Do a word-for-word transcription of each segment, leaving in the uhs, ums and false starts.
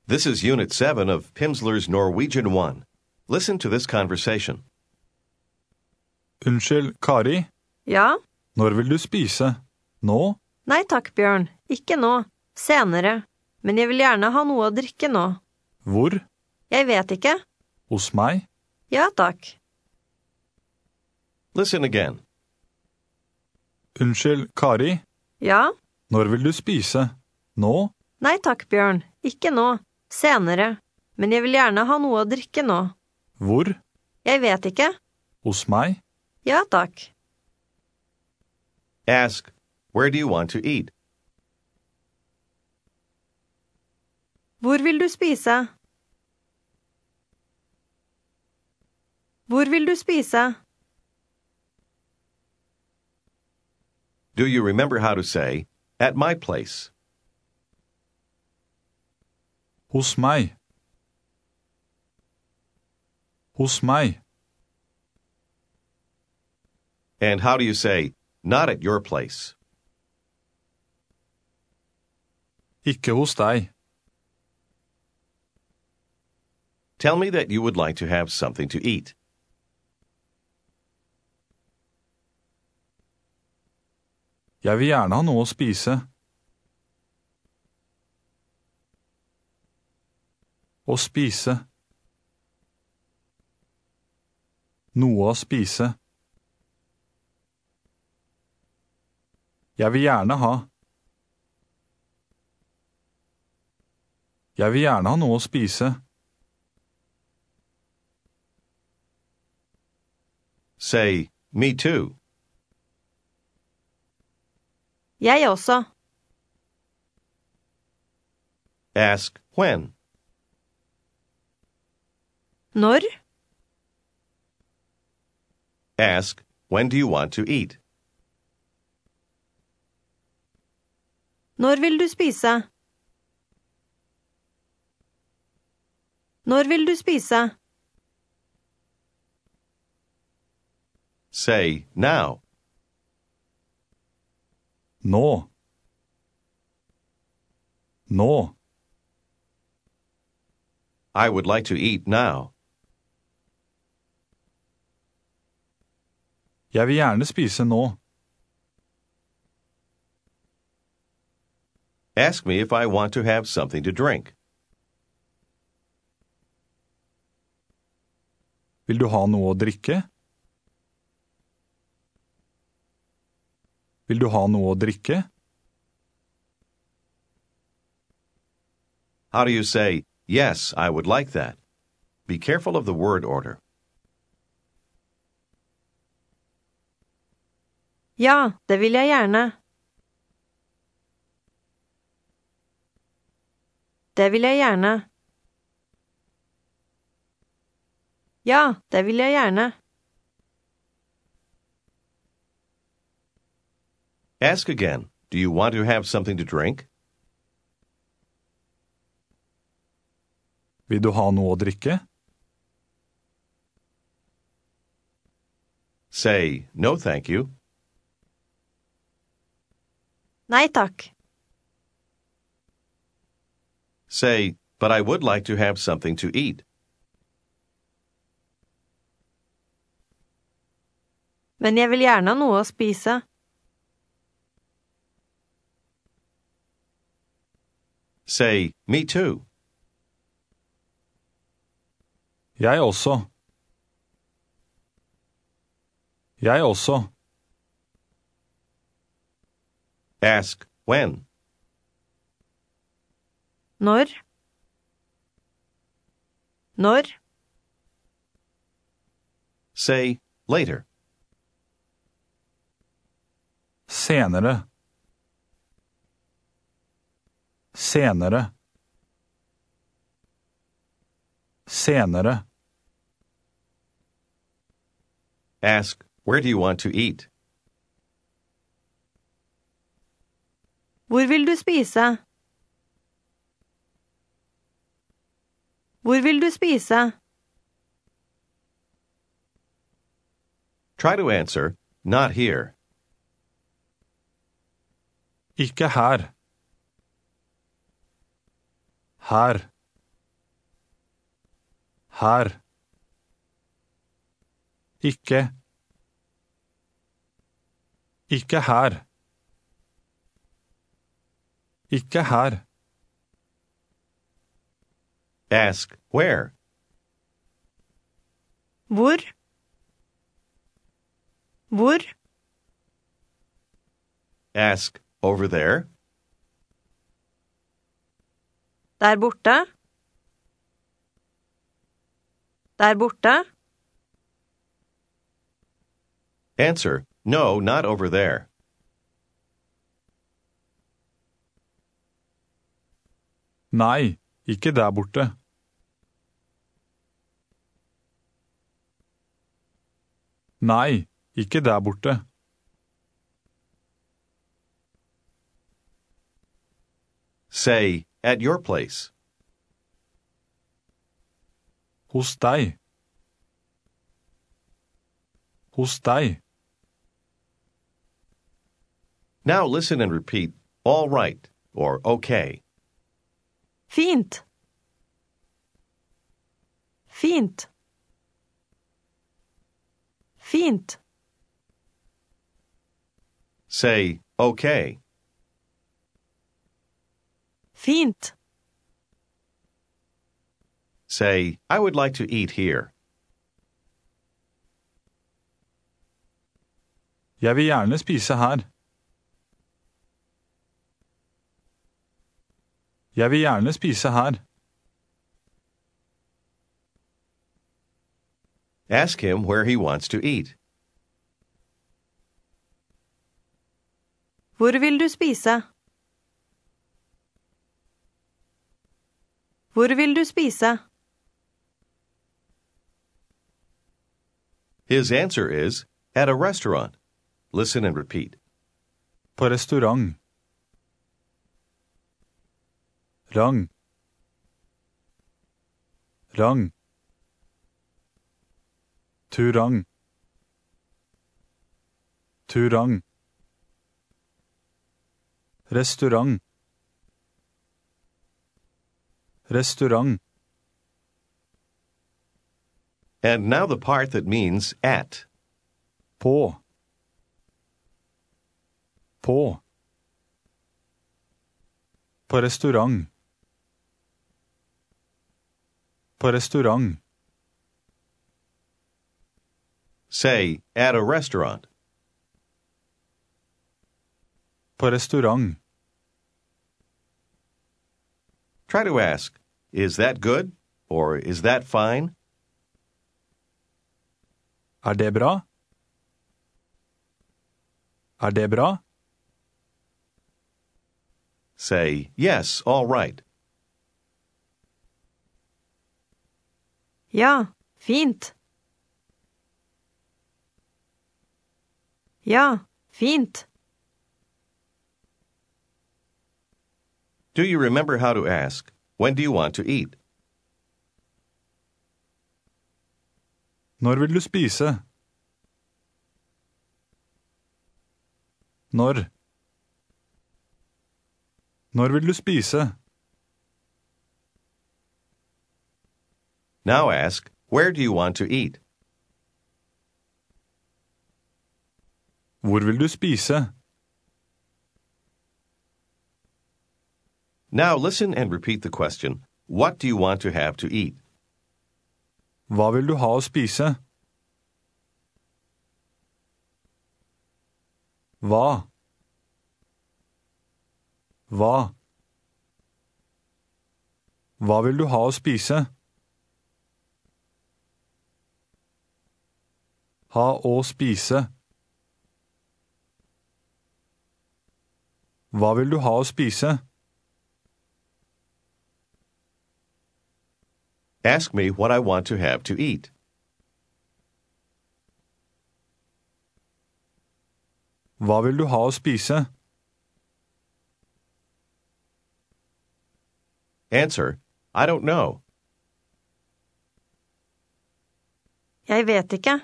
This is Unit seven of Pimsleur's Norwegian one. Listen to this conversation. Unnskyld, Kari, Ja? når vil du spise? Nå? Nei takk, Bjørn. Ikke nå. Senere. Men jeg vil gjerne ha noe å drikke nå. Hvor? Jeg vet ikke. Hos meg? Ja, takk. Listen again. Unnskyld, Kari, Ja? når vil du spise? Nå? Nei takk, Bjørn. Ikke nå. Senere. Men jeg vil gjerne ha noe å drikke nå. Hvor? Jeg vet ikke. Hos meg? Ja, takk. Ask, where do you want to eat? Hvor vil du spise? Hvor vil du spise? Do you remember how to say, at my place? Hos meg. Hos meg. And how do you say, not at your place? Ikke hos deg. Tell me that you would like to have something to eat. Jeg vil gjerne ha noe å spise. Å spise. Noe å spise. Jeg vil gjerne ha. Jeg vil gjerne ha noe å spise. Say, me too. Jeg også. Ask, when? Når? Ask, when do you want to eat? Når vil du spise? Når vil du spise? Say, now. Nå. Nå. I would like to eat now. Jeg vil gjerne spise nå. Ask me if I want to have something to drink. Vil du ha noe å drikke? Vil du ha noe å drikke? How do you say, yes, I would like that? Be careful of the word order. Ja, det vil jeg gjerne. Det vil jeg gjerne. Ja, det vil jeg gjerne. Ask again, do you want to have something to drink? Vil du ha noe å drikke? Say, no thank you. Nei takk. Say, but I would like to have something to eat. Men jeg vil gjerne ha noe å spise. Say, me too. Jeg også. Jeg også. Ask, when? Når? Når? Say, later. Senere. Senere. Senere. Ask, where do you want to eat? Hvor vil du spise? Hvor vil du spise? Try to answer, not here. Ikke her. Her. Her. Ikke. Ikke her. Ikke her. Ask where. Hvor? Hvor? Ask over there. Der borte? Der borte? Answer, no, not over there. Nei, ikke der borte. Nei, ikke der borte. Say, at your place. Hos deg. Hos deg. Now listen and repeat, all right, or okay. Fint. Fint. Fint. Say, okay. Fint. Say, I would like to eat here. Jeg vil gjerne spise her. Jeg vil gjerne spise her. Ask him where he wants to eat. Hvor vil du spise? Hvor vil du spise? His answer is, at a restaurant. Listen and repeat. På restaurant. Rang. Rang. Turang. Turang. Restaurant. Restaurant. And now the part that means at. På. På. På restaurant. På restaurant. Say, at a restaurant. På restaurant. Try to ask, is that good? Or is that fine? Er det bra? Er det bra? Say, yes, all right. Ja, fint. Ja, fint. Do you remember how to ask, when do you want to eat? Når vil du spise? Når? Når vil du spise? Now ask, where do you want to eat? Hvor vil du spise? Now listen and repeat the question, what do you want to have to eat? Hva vil du ha å spise? Hva? Hva? Hva vil du ha å spise? Ha å spise. Hva vil du ha å spise? Ask me what I want to have to eat. Hva vil du ha å spise? Answer, I don't know. Jeg vet ikke.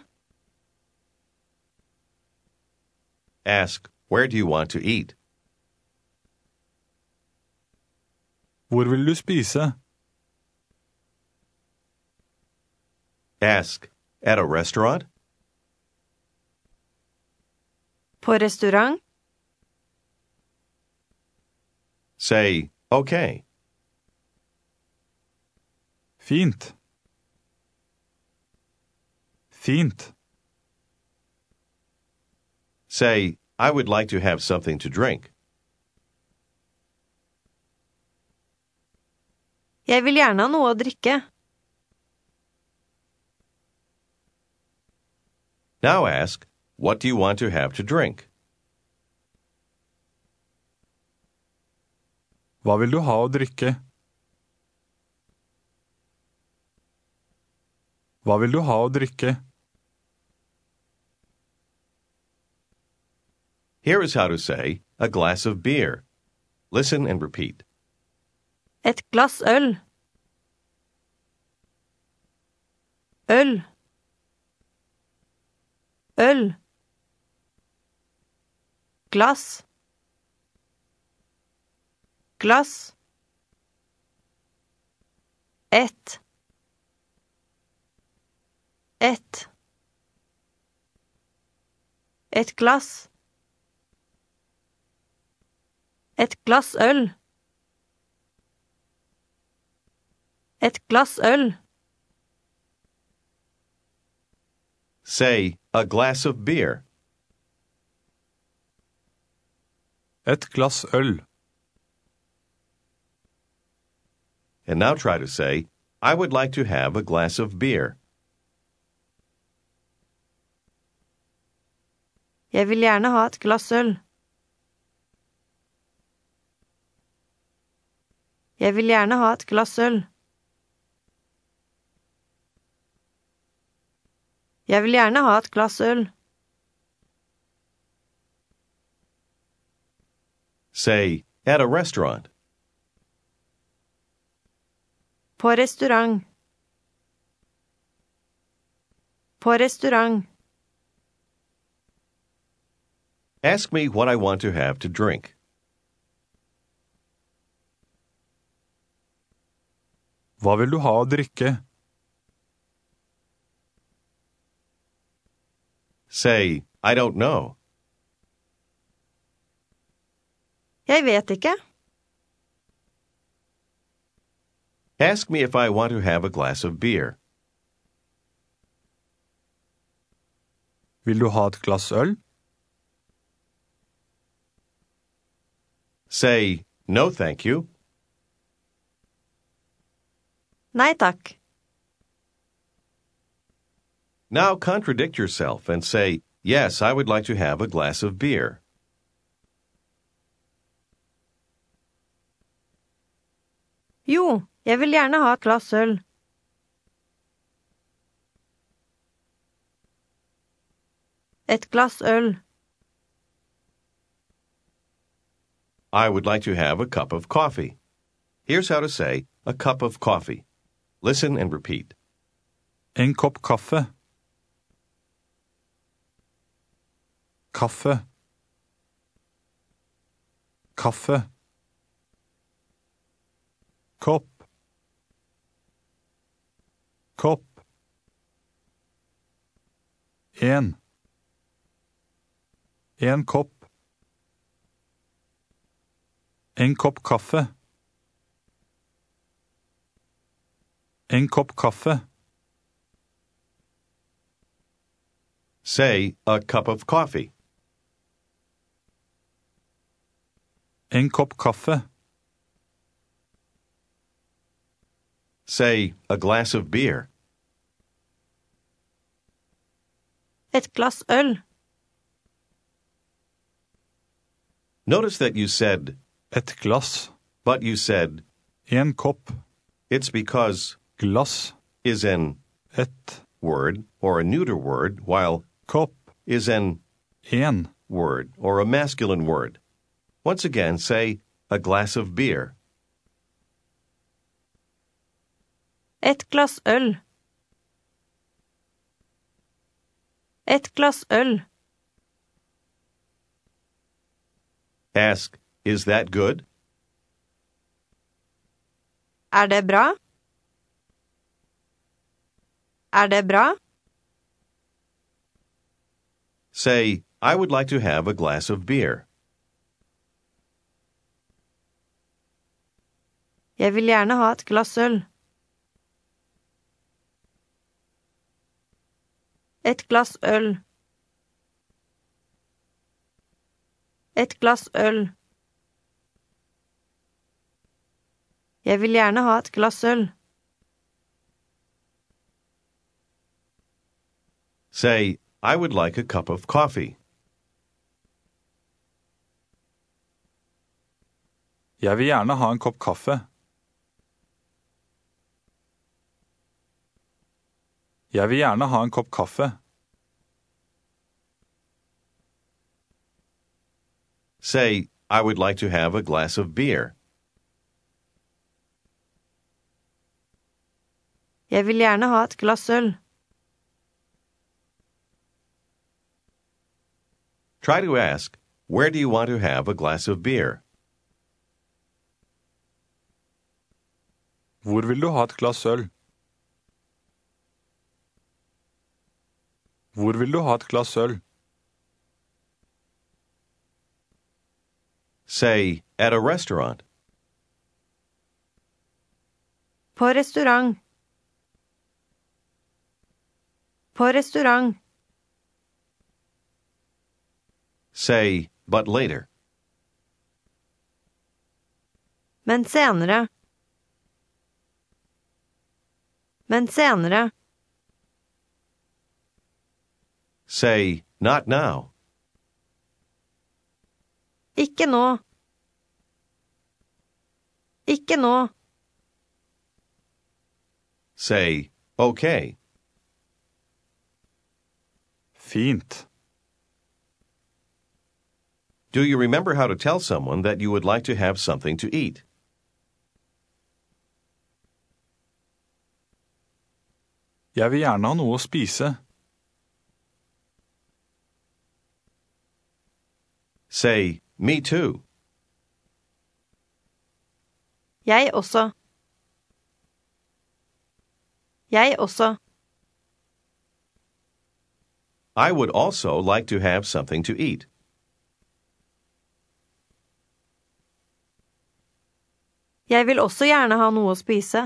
Ask, where do you want to eat? Hvor vil du spise? Ask, at a restaurant? På restaurant? Say, okay. Fint. Fint. Say, I would like to have something to drink. Jeg vil gjerne ha noe å drikke. Now ask, what do you want to have to drink? Hva vil du ha å drikke? Hva vil du ha å drikke? Here is how to say, a glass of beer. Listen and repeat. Et glass øl. Øl. Øl. Glass. Glass. Et. Et. Et glass. Et glass øl. Et glass øl. Say, a glass of beer. Et glass øl. And now try to say, I would like to have a glass of beer. Jeg vil gjerne ha et glass øl. Jeg vil gjerne ha et glass øl. Jeg vil gjerne ha et glass øl. Say, at a restaurant. På restaurant. På restaurant. Ask me what I want to have to drink. Hva vil du ha å drikke? Say, I don't know. Jeg vet ikke. Ask me if I want to have a glass of beer. Vil du ha et glass øl? Say, no thank you. Nei takk. Now contradict yourself and say, yes, I would like to have a glass of beer. Jo, jeg vil gjerne ha et glass øl. Et glass øl. I would like to have a cup of coffee. Here's how to say, a cup of coffee. Listen and repeat. En kopp kaffe. Kaffe. Kaffe. Kopp. Kopp. En. En kopp. En kopp kaffe. En kopp kaffe. Say, a cup of coffee. En kopp kaffe. Say, a glass of beer. Et glass øl. Notice that you said, Et glass. but you said, En kopp. it's because Glass. is an Et. word or a neuter word, while Kopp. is an En. word or a masculine word. Once again, say, a glass of beer. Et glass øl. Et glass øl. Ask, is that good? Er det bra? Er det bra? Say, I would like to have a glass of beer. Jeg vil gjerne ha et glass øl. Et glass øl. Et glass øl. Jeg vil gjerne ha et glass øl. Say, I would like a cup of coffee. Jeg vil gjerne ha en kopp kaffe. Jeg vil gjerne ha en kopp kaffe. Say, I would like to have a glass of beer. Jeg vil gjerne ha et glass øl. Try to ask, where do you want to have a glass of beer? Hvor vil du ha et glass øl? Hvor vil du ha et glass øl? Say, at a restaurant. På restaurant. På restaurant. Say, but later. Men senere. Men senere. Say, not now. Ikke nå. Ikke nå. Say, okay. Fint. Do you remember how to tell someone that you would like to have something to eat? Jeg vil gjerne ha noe å spise. Say, me too. Jeg også. Jeg også. I would also like to have something to eat. Jeg vil også gjerne ha noe å spise.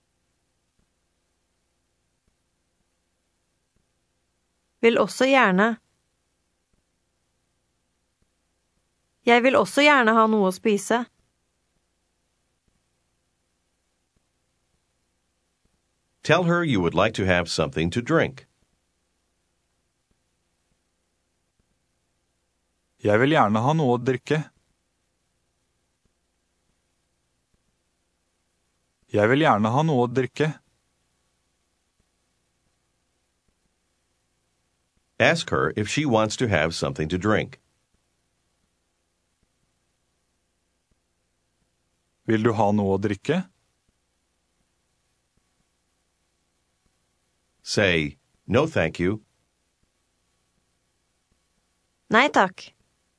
Vil også gjerne. Jeg vil også gjerne ha noe å spise. Tell her you would like to have something to drink. Jeg vil gjerne ha noe å drikke. Jeg vil gjerne ha noe å drikke. Ask her if she wants to have something to drink. Vil du ha noe å drikke? Say, no thank you. Nei takk.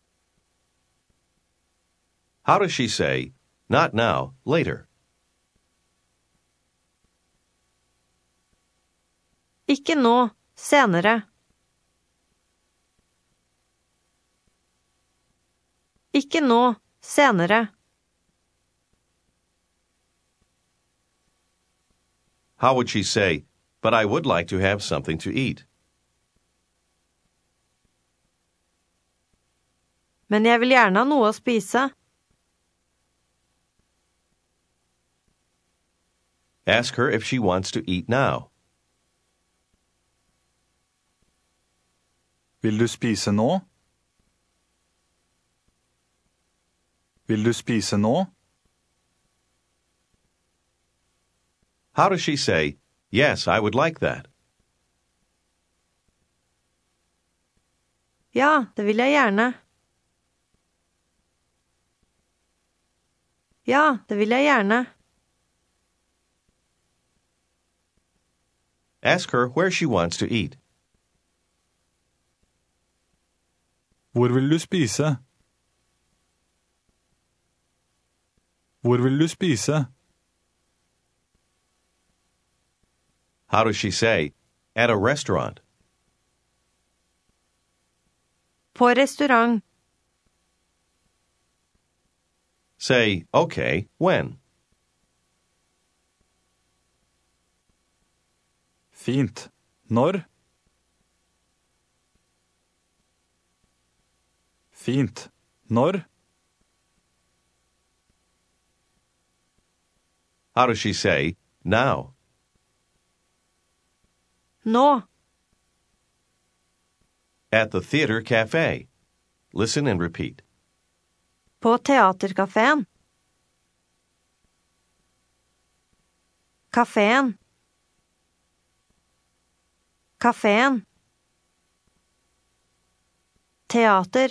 How does she say, not now, later? Ikke nå, senere. Ikke nå, senere. How would she say, but I would like to have something to eat? Men jeg vil gjerne ha noe å spise. Ask her if she wants to eat now. Vil du spise nå? Vil du spise nå? How does she say, yes, I would like that? Ja, det vil jeg gjerne. Ja, det vil jeg gjerne. Ask her where she wants to eat. Hvor vil du spise? Hvor vil du spise? How does she say, At a restaurant. På restaurant. Say, okay, when? Fint. Når? Fint. Når? How does she say, now? Nå. At the theater cafe. Listen and repeat. På teaterkaféen. Kaféen. Kaféen. Teater.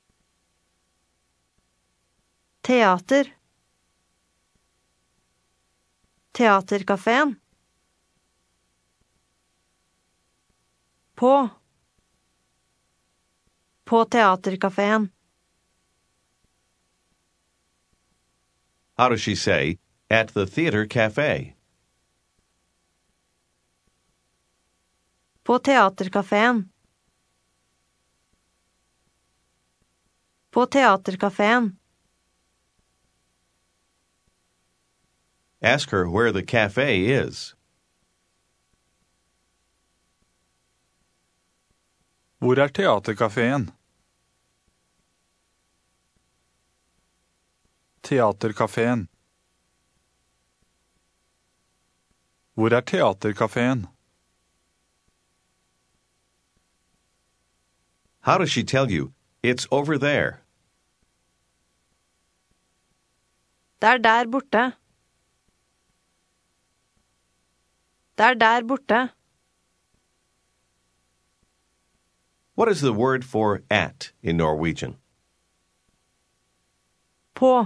Teater. Teaterkaféen. På. På teaterkaféen. How does she say, at the theater cafe? På teaterkaféen. På teaterkaféen. Ask her where the cafe is. Hvor er teaterkaféen? Teaterkaféen. Hvor er teaterkaféen? How does she tell you, it's over there? Det er der borte. Det er der borte. What is the word for at in Norwegian? På.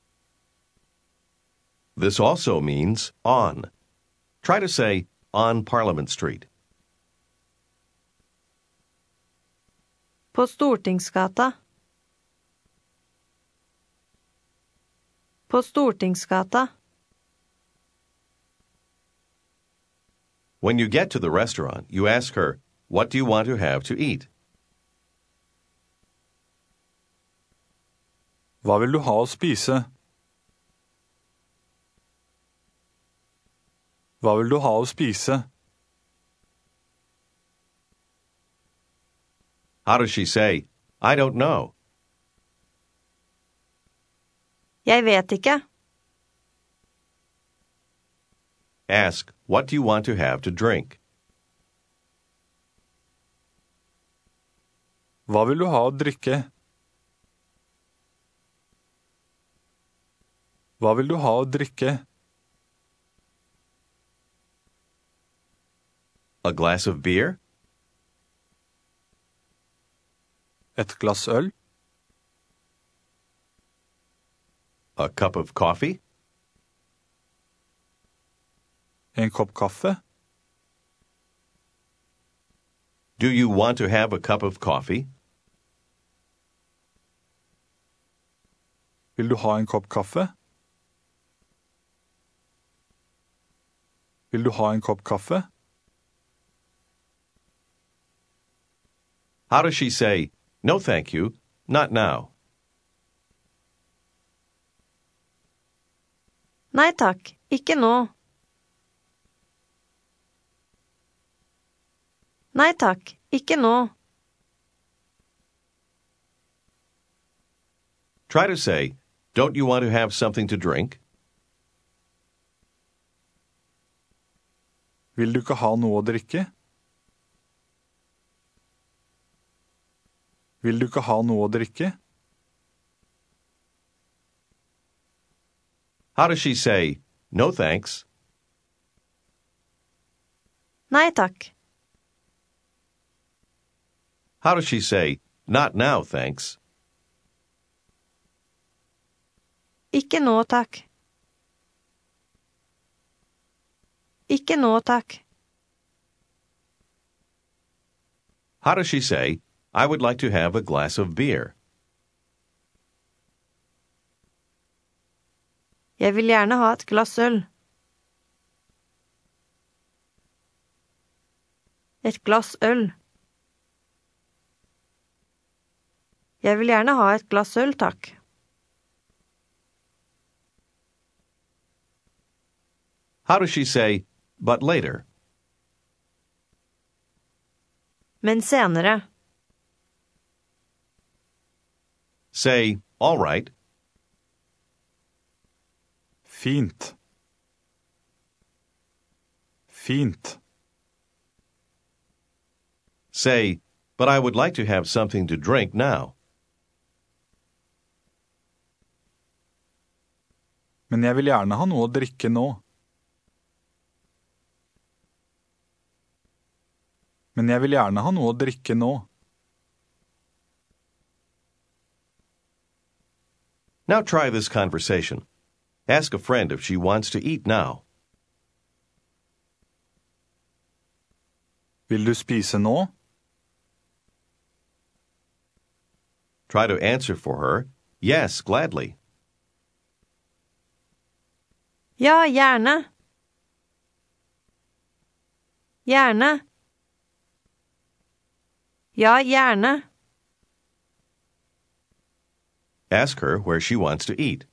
This also means on. Try to say, on Parliament Street. På Stortingsgata. På Stortingsgata. When you get to the restaurant, you ask her, what do you want to have to eat? Hva vil du ha å spise? Hva vil du ha å spise? How does she say, I don't know? Jeg vet ikke. Ask, what do you want to have to drink? Hva vil du ha å drikke? Hva vil du ha å drikke? A glass of beer? Et glass øl? A cup of coffee? En kopp kaffe? Do you want to have a cup of coffee? Vil du ha en kopp kaffe? Vil du ha en kopp kaffe? How does she say, no thank you, not now? Nei takk, ikke nå. Nei takk, ikke nå. Try to say, don't you want to have something to drink? Vil du ikke ha noe å drikke? Vil du ikke ha noe å drikke? How does she say, no thanks? Nei takk. How does she say, not now, thanks? Ikke nå takk. Ikke nå takk. How does she say, I would like to have a glass of beer? Jeg vil gjerne ha et glass øl. Et glass øl. Jeg vil gjerne ha et glass øl, takk. How does she say, but later? Men senere. Say, all right. Fint. Fint. Say, but I would like to have something to drink now. Men jeg vil gjerne ha noe å drikke nå. Men jeg vil gjerne ha noe å drikke nå. Now try this conversation. Ask a friend if she wants to eat now. Vil du spise nå? Try to answer for her, yes, gladly. Ja, gjerne. Gjerne. Ja, gjerne. Ask her where she wants to eat.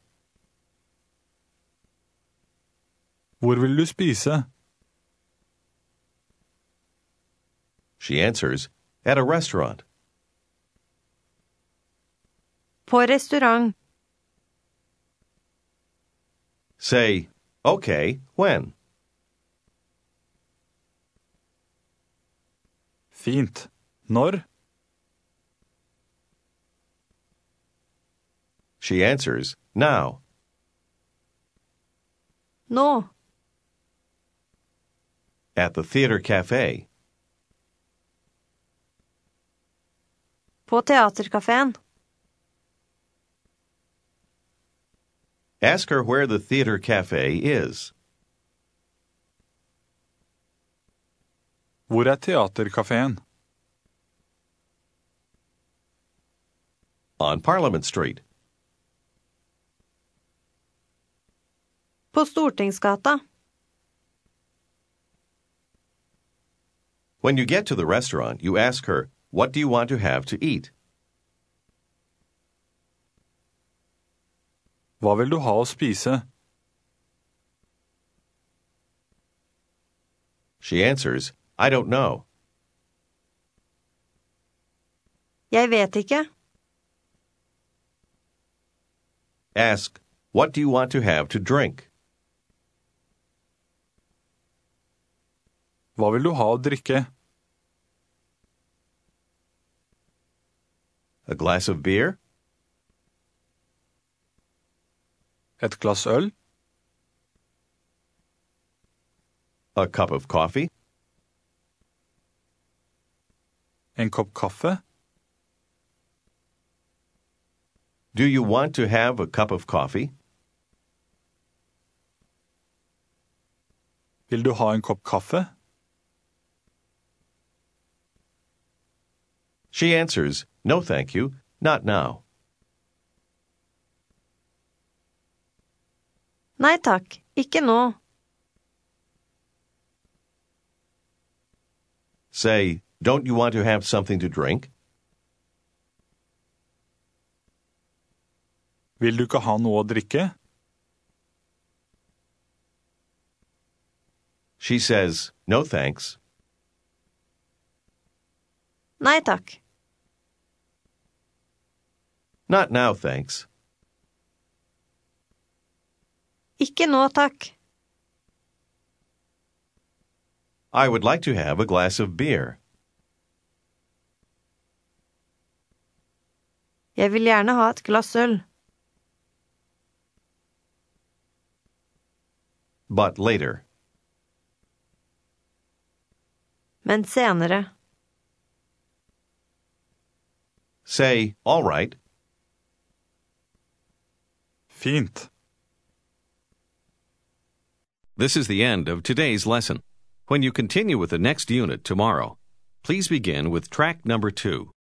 Hvor vil du spise? She answers, at a restaurant. På restaurant. Say, okay, when? Fint. Når? She answers, now. Nå. At the theater cafe. På teaterkafeen. Ask her where the theater cafe is. Hvor er teaterkafeen? On Parliament Street. På Stortingsgata. When you get to the restaurant, you ask her, what do you want to have to eat? Hva vil du ha å spise? She answers, I don't know. Jeg vet ikke. Ask, what do you want to have to drink? Hva vil du ha å drikke? A glass of beer? Et glass øl? A cup of coffee? En kopp kaffe? Do you want to have a cup of coffee? Vil du ha en kopp kaffe? She answers, no thank you, not now. Nei takk, ikke nå. Say, don't you want to have something to drink? Vil du ikke ha noe å drikke? She says, no thanks. Nei takk. Not now, thanks. Ikke nå, takk. I would like to have a glass of beer. Jeg vil gjerne ha et glass øl. But later. Men senere. Say, all right. Fint. This is the end of today's lesson. When you continue with the next unit tomorrow, please begin with track number two.